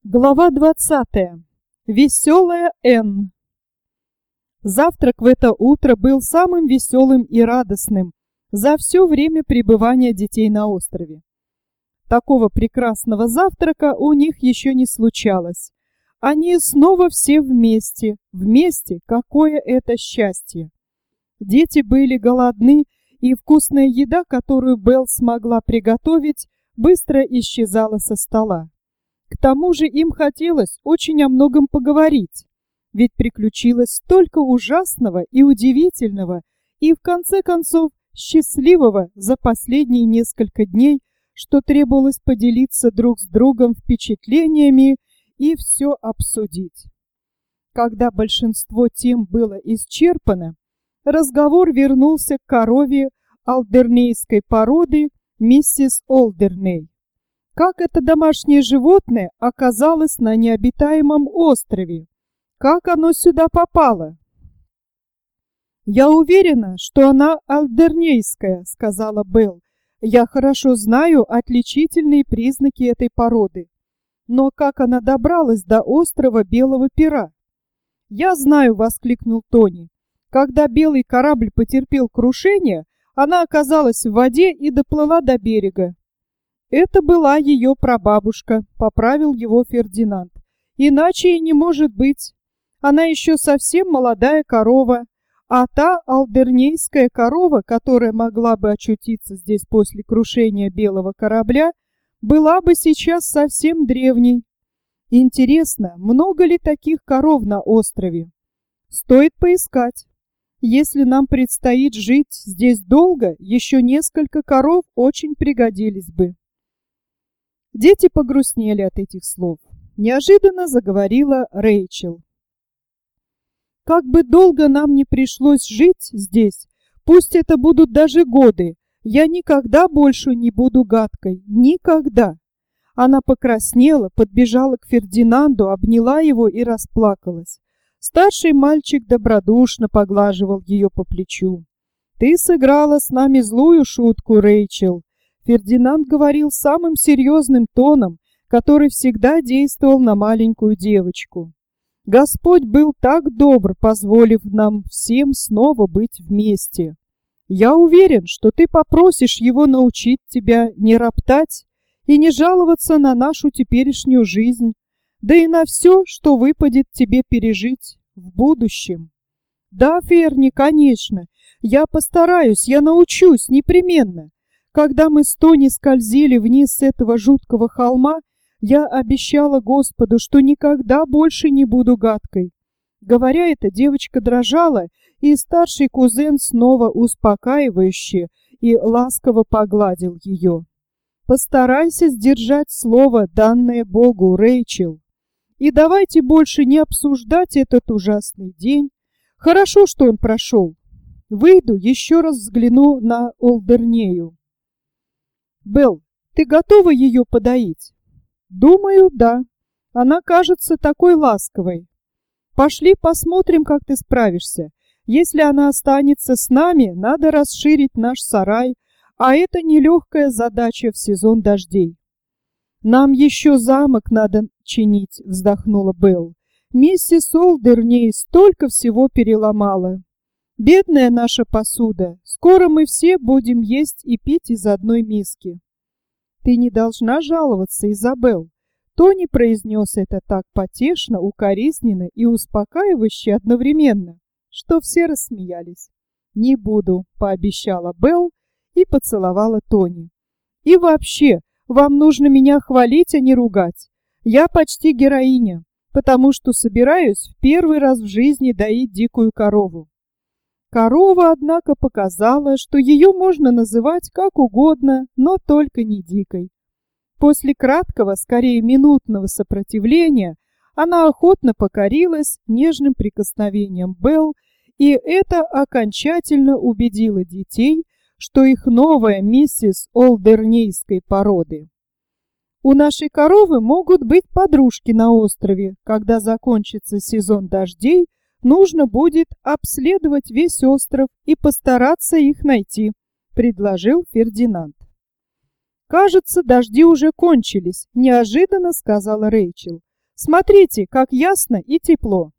Глава 20. Веселая Энн. Завтрак в это утро был самым веселым и радостным за все время пребывания детей на острове. Такого прекрасного завтрака у них еще не случалось. Они снова все вместе. Вместе, какое это счастье! Дети были голодны, и вкусная еда, которую Белл смогла приготовить, быстро исчезала со стола. К тому же им хотелось очень о многом поговорить, ведь приключилось столько ужасного и удивительного, и в конце концов счастливого за последние несколько дней, что требовалось поделиться друг с другом впечатлениями и все обсудить. Когда большинство тем было исчерпано, разговор вернулся к корове алдернейской породы миссис Олдерней. Как это домашнее животное оказалось на необитаемом острове? Как оно сюда попало? «Я уверена, что она алдернейская», — сказала Белл. «Я хорошо знаю отличительные признаки этой породы. Но как она добралась до острова Белого Пера?» «Я знаю», — воскликнул Тони. «Когда белый корабль потерпел крушение, она оказалась в воде и доплыла до берега». «Это была ее прабабушка», — поправил его Фердинанд. «Иначе и не может быть. Она еще совсем молодая корова, а та алдернейская корова, которая могла бы очутиться здесь после крушения белого корабля, была бы сейчас совсем древней. Интересно, много ли таких коров на острове? Стоит поискать. Если нам предстоит жить здесь долго, еще несколько коров очень пригодились бы». Дети погрустнели от этих слов. Неожиданно заговорила Рэйчел. «Как бы долго нам не пришлось жить здесь, пусть это будут даже годы, я никогда больше не буду гадкой. Никогда!» Она покраснела, подбежала к Фердинанду, обняла его и расплакалась. Старший мальчик добродушно поглаживал ее по плечу. «Ты сыграла с нами злую шутку, Рэйчел». Фердинанд говорил самым серьезным тоном, который всегда действовал на маленькую девочку. «Господь был так добр, позволив нам всем снова быть вместе. Я уверен, что ты попросишь его научить тебя не роптать и не жаловаться на нашу теперешнюю жизнь, да и на все, что выпадет тебе пережить в будущем». «Да, Ферни, конечно. Я постараюсь, я научусь непременно. Когда мы с Тони скользили вниз с этого жуткого холма, я обещала Господу, что никогда больше не буду гадкой». Говоря это, девочка дрожала, и старший кузен снова успокаивающе и ласково погладил ее. «Постарайся сдержать слово, данное Богу, Рэйчел. И давайте больше не обсуждать этот ужасный день. Хорошо, что он прошел. Выйду, еще раз взгляну на Олдернею. Белл, ты готова ее подоить?» «Думаю, да. Она кажется такой ласковой. Пошли посмотрим, как ты справишься. Если она останется с нами, надо расширить наш сарай, а это нелегкая задача в сезон дождей». «Нам еще замок надо чинить», — вздохнула Белл. «Миссис Олдерней столько всего переломала. Бедная наша посуда. Скоро мы все будем есть и пить из одной миски». «Ты не должна жаловаться, Изабелл». Тони произнес это так потешно, укоризненно и успокаивающе одновременно, что все рассмеялись. «Не буду», — пообещала Белл и поцеловала Тони. «И вообще, вам нужно меня хвалить, а не ругать. Я почти героиня, потому что собираюсь в первый раз в жизни доить дикую корову». Корова, однако, показала, что ее можно называть как угодно, но только не дикой. После краткого, скорее минутного сопротивления, она охотно покорилась нежным прикосновением Белл, и это окончательно убедило детей, что их новая миссис Олдернейской породы. «У нашей коровы могут быть подружки на острове. Когда закончится сезон дождей, нужно будет обследовать весь остров и постараться их найти», — предложил Фердинанд. «Кажется, дожди уже кончились», — неожиданно сказала Рэйчел. Смотрите, как ясно и тепло.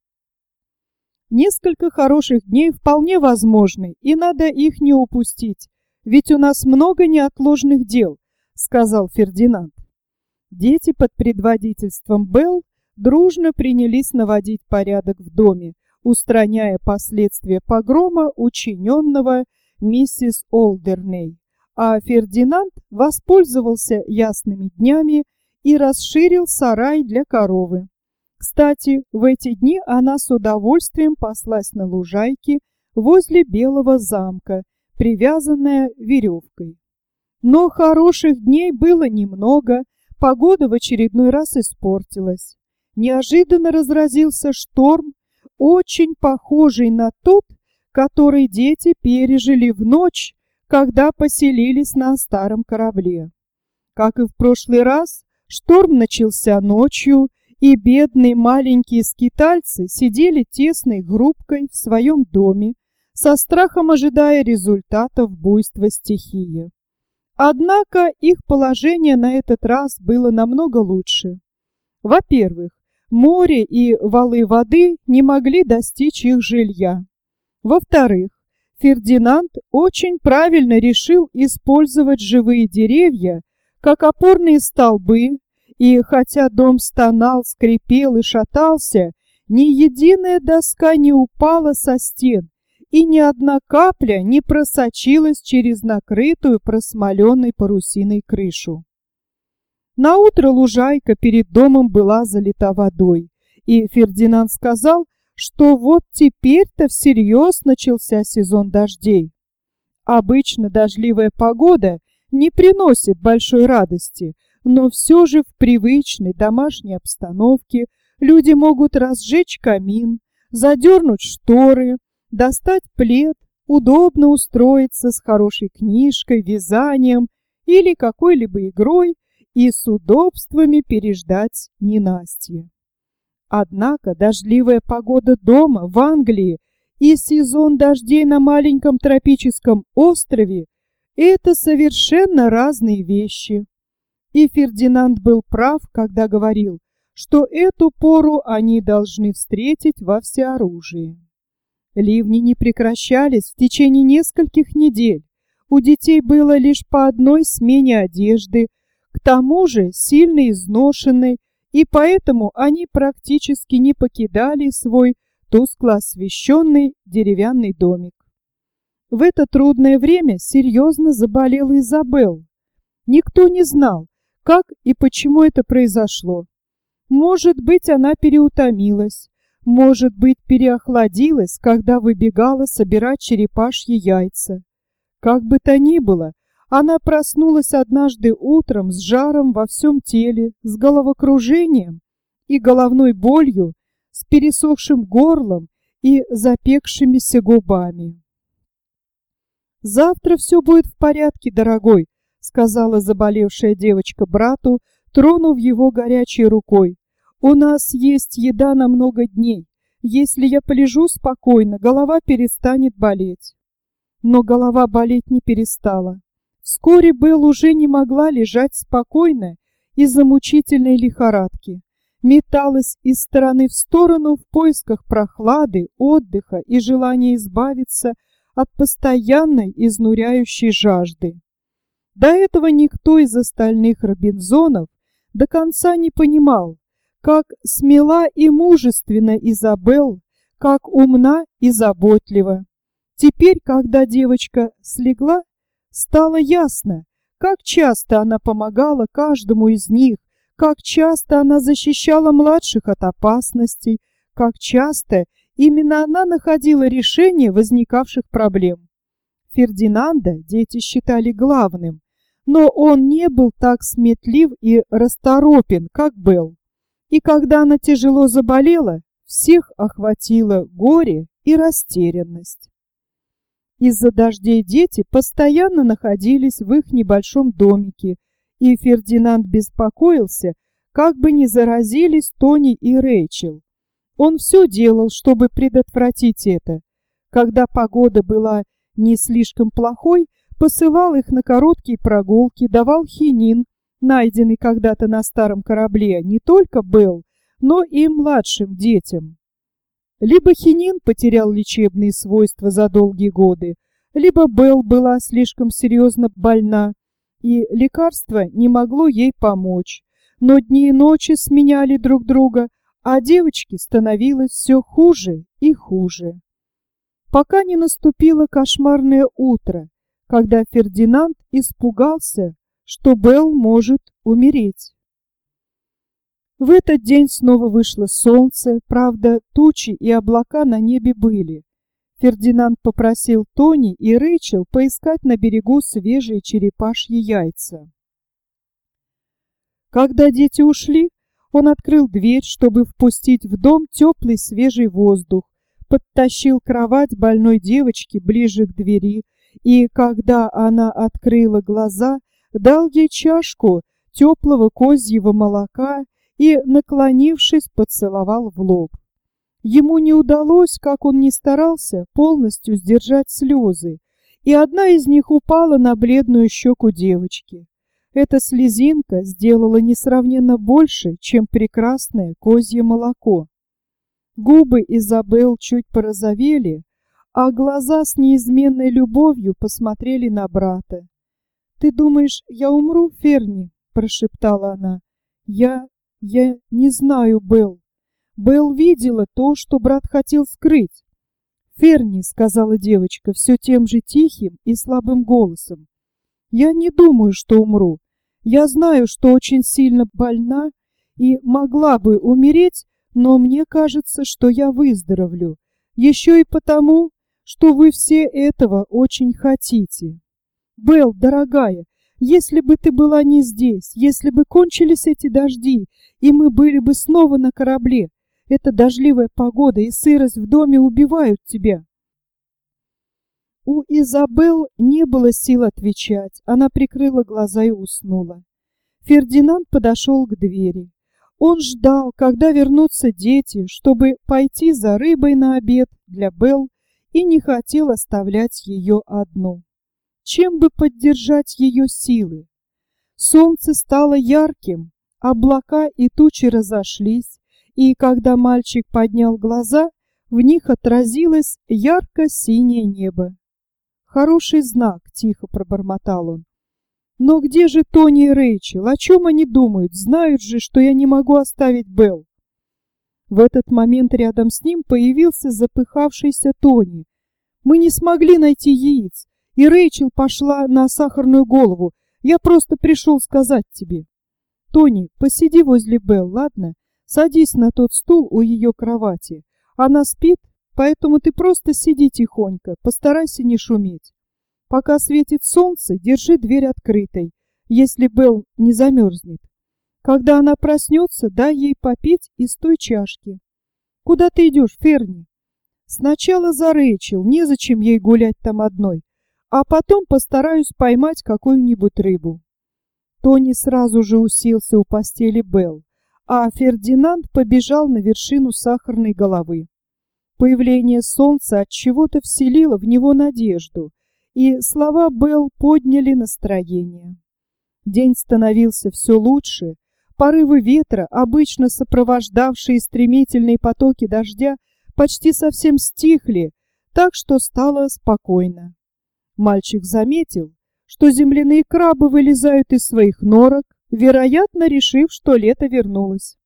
Несколько хороших дней вполне возможны, и надо их не упустить, ведь у нас много неотложных дел, сказал Фердинанд. Дети под предводительством Белл дружно принялись наводить порядок в доме, устраняя последствия погрома, учиненного миссис Олдерней. А Фердинанд воспользовался ясными днями и расширил сарай для коровы. Кстати, в эти дни она с удовольствием паслась на лужайке возле Белого замка, привязанная веревкой. Но хороших дней было немного, погода в очередной раз испортилась. Неожиданно разразился шторм, очень похожий на тот, который дети пережили в ночь, когда поселились на старом корабле. Как и в прошлый раз, шторм начался ночью, и бедные маленькие скитальцы сидели тесной группкой в своем доме, со страхом ожидая результатов буйства стихии. Однако их положение на этот раз было намного лучше. Во-первых, море и валы воды не могли достичь их жилья. Во-вторых, Фердинанд очень правильно решил использовать живые деревья как опорные столбы, и хотя дом стонал, скрипел и шатался, ни единая доска не упала со стен, и ни одна капля не просочилась через накрытую просмоленной парусиной крышу. Наутро лужайка перед домом была залита водой, и Фердинанд сказал, что вот теперь-то всерьез начался сезон дождей. Обычно дождливая погода не приносит большой радости, но все же в привычной домашней обстановке люди могут разжечь камин, задернуть шторы, достать плед, удобно устроиться с хорошей книжкой, вязанием или какой-либо игрой и с удобствами переждать ненастье. Однако дождливая погода дома в Англии и сезон дождей на маленьком тропическом острове – это совершенно разные вещи. И Фердинанд был прав, когда говорил, что эту пору они должны встретить во всеоружии. Ливни не прекращались в течение нескольких недель. У детей было лишь по одной смене одежды, к тому же сильно изношенной, и поэтому они практически не покидали свой тускло освещенный деревянный домик. В это трудное время серьезно заболела Изабелл. Никто не знал, как и почему это произошло. Может быть, она переутомилась, может быть, переохладилась, когда выбегала собирать черепашьи яйца. Как бы то ни было, она проснулась однажды утром с жаром во всем теле, с головокружением и головной болью, с пересохшим горлом и запекшимися губами. «Завтра все будет в порядке, дорогой», — сказала заболевшая девочка брату, тронув его горячей рукой. «У нас есть еда на много дней. Если я полежу спокойно, голова перестанет болеть». Но голова болеть не перестала. Вскоре Белл уже не могла лежать спокойно из-за мучительной лихорадки. Металась из стороны в сторону в поисках прохлады, отдыха и желания избавиться от постоянной изнуряющей жажды. До этого никто из остальных Робинзонов до конца не понимал, как смела и мужественна Изабелл, как умна и заботлива. Теперь, когда девочка слегла, стало ясно, как часто она помогала каждому из них, как часто она защищала младших от опасностей, как часто именно она находила решение возникавших проблем. Фердинанда дети считали главным, но он не был так сметлив и расторопен, как Белл. И когда она тяжело заболела, всех охватило горе и растерянность. Из-за дождей дети постоянно находились в их небольшом домике, и Фердинанд беспокоился, как бы не заразились Тони и Рэйчел. Он все делал, чтобы предотвратить это. Когда погода была не слишком плохой, посылал их на короткие прогулки, давал хинин, найденный когда-то на старом корабле, не только Белл, но и младшим детям. Либо хинин потерял лечебные свойства за долгие годы, либо Белл была слишком серьезно больна, и лекарство не могло ей помочь. Но дни и ночи сменяли друг друга, а девочке становилось все хуже и хуже. Пока не наступило кошмарное утро, когда Фердинанд испугался, что Белл может умереть. В этот день снова вышло солнце, правда, тучи и облака на небе были. Фердинанд попросил Тони и Рэйчел поискать на берегу свежие черепашьи яйца. Когда дети ушли, он открыл дверь, чтобы впустить в дом теплый свежий воздух, подтащил кровать больной девочки ближе к двери и, когда она открыла глаза, дал ей чашку теплого козьего молока и, наклонившись, поцеловал в лоб. Ему не удалось, как он ни старался, полностью сдержать слезы, и одна из них упала на бледную щеку девочки. Эта слезинка сделала несравненно больше, чем прекрасное козье молоко. Губы Изабелл чуть порозовели, а глаза с неизменной любовью посмотрели на брата. «Ты думаешь, я умру, Ферни?» – прошептала она. Я не знаю, Белл. Белл видела то, что брат хотел скрыть. «Ферни», — сказала девочка все тем же тихим и слабым голосом, — «я не думаю, что умру. Я знаю, что очень сильно больна и могла бы умереть, но мне кажется, что я выздоровлю. Еще и потому, что вы все этого очень хотите. Белл, дорогая, если бы ты была не здесь, если бы кончились эти дожди, и мы были бы снова на корабле, эта дождливая погода и сырость в доме убивают тебя». У Изабелл не было сил отвечать. Она прикрыла глаза и уснула. Фердинанд подошел к двери. Он ждал, когда вернутся дети, чтобы пойти за рыбой на обед для Белл, и не хотел оставлять ее одну. Чем бы поддержать ее силы? Солнце стало ярким, облака и тучи разошлись, и когда мальчик поднял глаза, в них отразилось ярко-синее небо. «Хороший знак», — тихо пробормотал он. «Но где же Тони и Рэйчел? О чем они думают? Знают же, что я не могу оставить Белл». В этот момент рядом с ним появился запыхавшийся Тони. «Мы не смогли найти яиц, и Рэйчел пошла на сахарную голову. Я просто пришел сказать тебе». «Тони, посиди возле Белл, ладно? Садись на тот стул у ее кровати. Она спит, поэтому ты просто сиди тихонько, постарайся не шуметь. Пока светит солнце, держи дверь открытой, если Белл не замерзнет. Когда она проснется, дай ей попить из той чашки. Куда ты идешь, Ферни?» «Сначала за Рэйчел, незачем ей гулять там одной, а потом постараюсь поймать какую-нибудь рыбу». Тони сразу же уселся у постели Белл, а Фердинанд побежал на вершину сахарной головы. Появление солнца от чего-то вселило в него надежду, и слова Белл подняли настроение. День становился все лучше, порывы ветра, обычно сопровождавшие стремительные потоки дождя, почти совсем стихли, так что стало спокойно. Мальчик заметил, что земляные крабы вылезают из своих норок, вероятно, решив, что лето вернулось.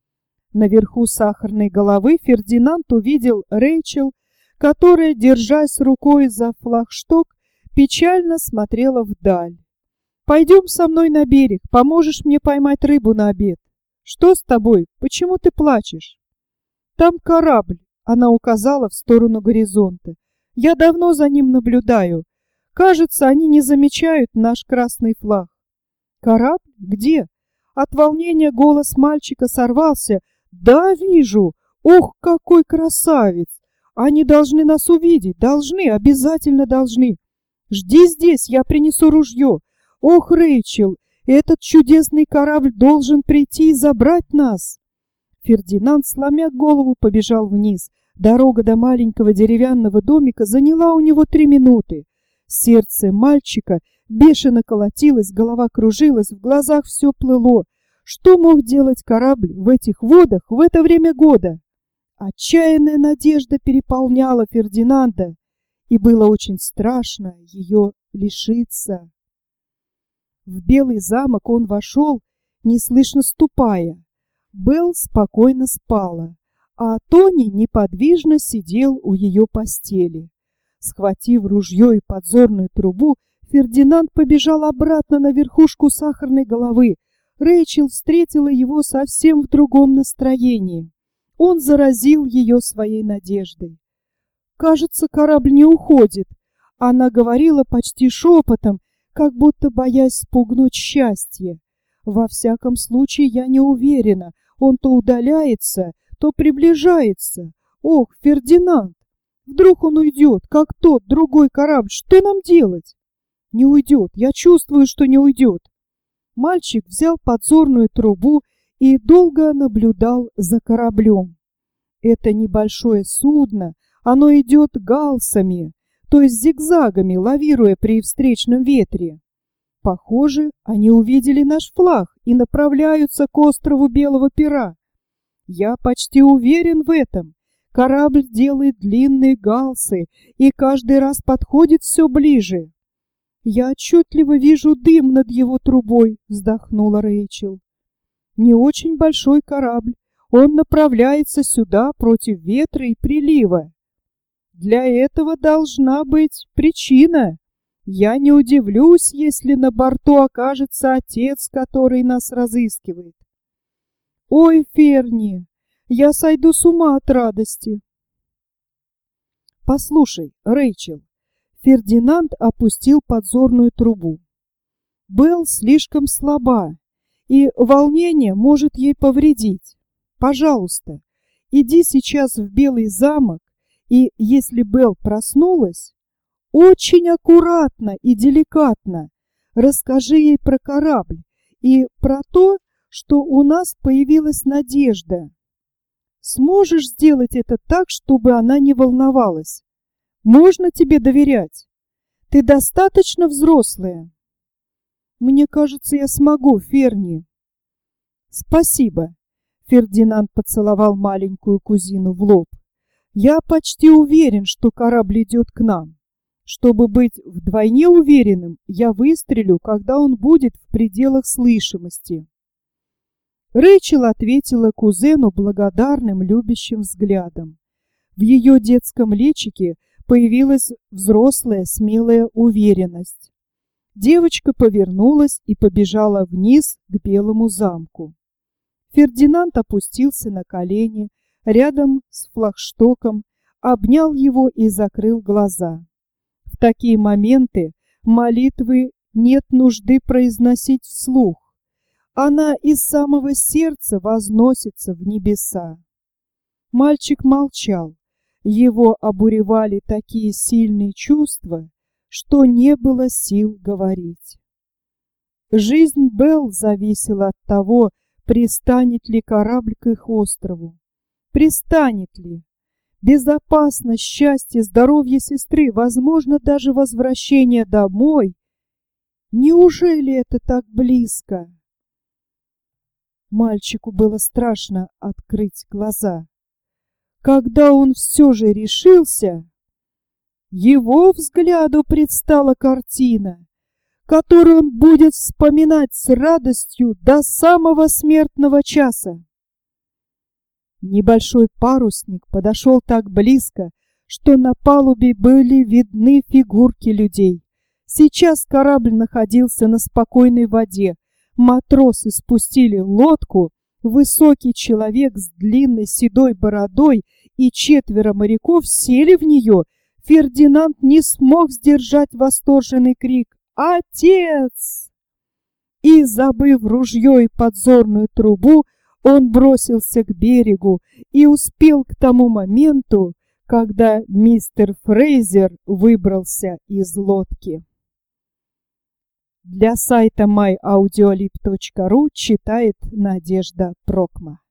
Наверху сахарной головы Фердинанд увидел Рэйчел, которая, держась рукой за флагшток, печально смотрела вдаль. «Пойдем со мной на берег, поможешь мне поймать рыбу на обед». «Что с тобой? Почему ты плачешь?» «Там корабль», — она указала в сторону горизонта. «Я давно за ним наблюдаю. Кажется, они не замечают наш красный флаг». «Корабль? Где?» От волнения голос мальчика сорвался. «Да, вижу! Ох, какой красавец! Они должны нас увидеть, должны, обязательно должны! Жди здесь, я принесу ружье! Ох, Рэйчел, этот чудесный корабль должен прийти и забрать нас!» Фердинанд, сломя голову, побежал вниз. Дорога до маленького деревянного домика заняла у него 3 минуты. Сердце мальчика бешено колотилось, голова кружилась, в глазах все плыло. Что мог делать корабль в этих водах в это время года? Отчаянная надежда переполняла Фердинанда, и было очень страшно ее лишиться. В Белый замок он вошел, неслышно ступая. Белл спокойно спала, а Тони неподвижно сидел у ее постели. Схватив ружье и подзорную трубу, Фердинанд побежал обратно на верхушку Сахарной головы. Рэйчел встретила его совсем в другом настроении. Он заразил ее своей надеждой. «Кажется, корабль не уходит», — она говорила почти шепотом, как будто боясь спугнуть счастье. «Во всяком случае, я не уверена, он то удаляется, то приближается. Ох, Фердинанд! Вдруг он уйдет, как тот другой корабль, что нам делать?» «Не уйдет, я чувствую, что не уйдет». Мальчик взял подзорную трубу и долго наблюдал за кораблем. Это небольшое судно, оно идет галсами, то есть зигзагами, лавируя при встречном ветре. Похоже, они увидели наш флаг и направляются к острову Белого Пера. Я почти уверен в этом. Корабль делает длинные галсы и каждый раз подходит все ближе. «Я отчетливо вижу дым над его трубой», — вздохнула Рэйчел. «Не очень большой корабль. Он направляется сюда против ветра и прилива. Для этого должна быть причина. Я не удивлюсь, если на борту окажется отец, который нас разыскивает. Ой, Ферни, я сойду с ума от радости». «Послушай, Рэйчел». Фердинанд опустил подзорную трубу. «Белл слишком слаба, и волнение может ей повредить. Пожалуйста, иди сейчас в Белый замок, и если Белл проснулась, очень аккуратно и деликатно расскажи ей про корабль и про то, что у нас появилась надежда. Сможешь сделать это так, чтобы она не волновалась? Можно тебе доверять? Ты достаточно взрослая». «Мне кажется, я смогу, Ферни». «Спасибо». Фердинанд поцеловал маленькую кузину в лоб. «Я почти уверен, что корабль идет к нам. Чтобы быть вдвойне уверенным, я выстрелю, когда он будет в пределах слышимости». Рэйчел ответила кузену благодарным, любящим взглядом. В ее детском личике появилась взрослая, смелая уверенность. Девочка повернулась и побежала вниз к Белому замку. Фердинанд опустился на колени рядом с флагштоком, обнял его и закрыл глаза. В такие моменты молитвы нет нужды произносить вслух. Она из самого сердца возносится в небеса. Мальчик молчал. Его обуревали такие сильные чувства, что не было сил говорить. Жизнь Белл зависела от того, пристанет ли корабль к их острову. Пристанет ли? Безопасность, счастье, здоровье сестры, возможно, даже возвращение домой. Неужели это так близко? Мальчику было страшно открыть глаза. Когда он все же решился, его взгляду предстала картина, которую он будет вспоминать с радостью до самого смертного часа. Небольшой парусник подошел так близко, что на палубе были видны фигурки людей. Сейчас корабль находился на спокойной воде. Матросы спустили лодку, высокий человек с длинной седой бородой и 4 моряков сели в нее. Фердинанд не смог сдержать восторженный крик «Отец!». И, забыв ружье и подзорную трубу, он бросился к берегу и успел к тому моменту, когда мистер Фрейзер выбрался из лодки. Для сайта myaudiolib.ru читает Надежда Прокма.